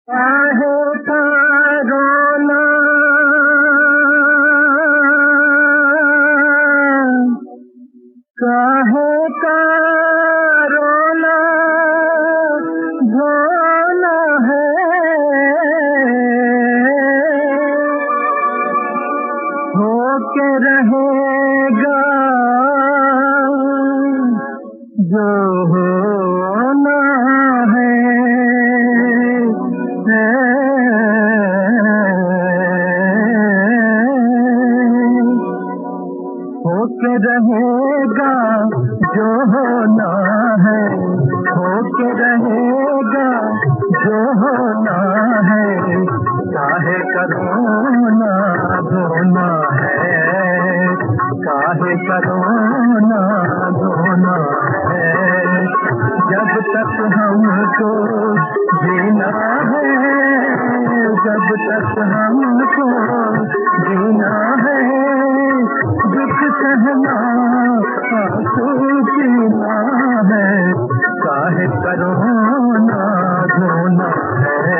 काहे का रोना, काहे का रोना धोना है, होके रहेगा जो होना है। होके रहेगा जो होना है, होके रहेगा जो होना है। काहे का रोना धोना है, काहे का रोना धोना है। जब तक हमको जीना है, जब तक हमको जीना है, दुख सहना आंसू पीना है। काहे का रोना धोना है।